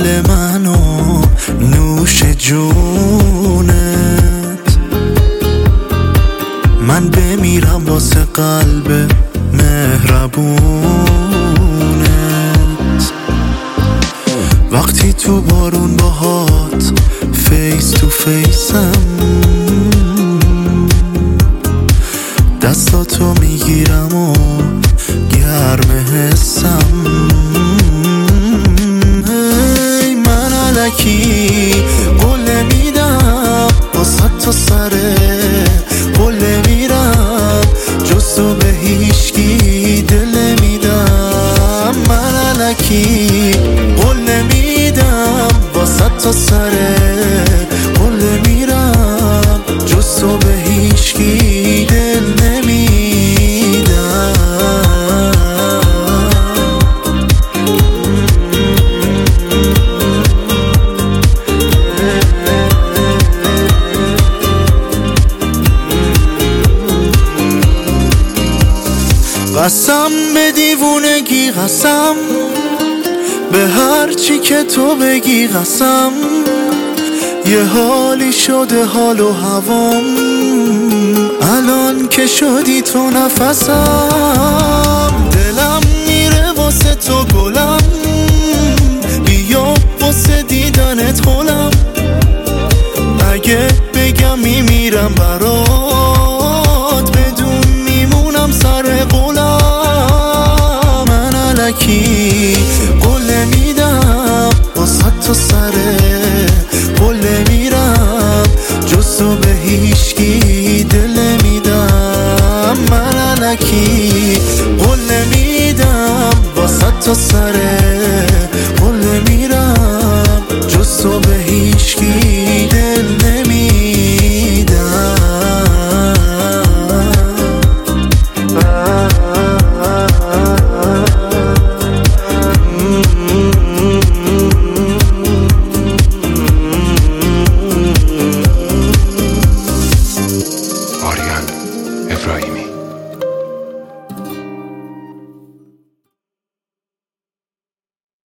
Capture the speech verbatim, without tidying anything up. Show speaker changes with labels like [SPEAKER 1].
[SPEAKER 1] دل منو نوش جونت، من بمیرم واسه قلب مهربونت. وقتی تو بارون باهات فیس تو فیسم، دستاتو میگیرم و گرم حسم. هی من الکی قله میدم واسه تو سره قله میرم، جز تو به هیچکی دل میدم. من الکی قله میدم واسه تو سره قله میرم، جز تو به هیچکی دل نمیدم. قسم به دیوونگی، قسم به هر چی که تو بگی، قسم یه حالی شده حال و هوام الان که شدی تو نفسم. دلم میره واسه تو گلم، بیا واسه دیدنت هلم. اگه بگم میمیرم برات، بدون میمونم سر قولم. من الکی قله میدم واسه تو سره قله میرم، جز تو به هیچکی دل میدم. من الکی قله میدم واسه تو سره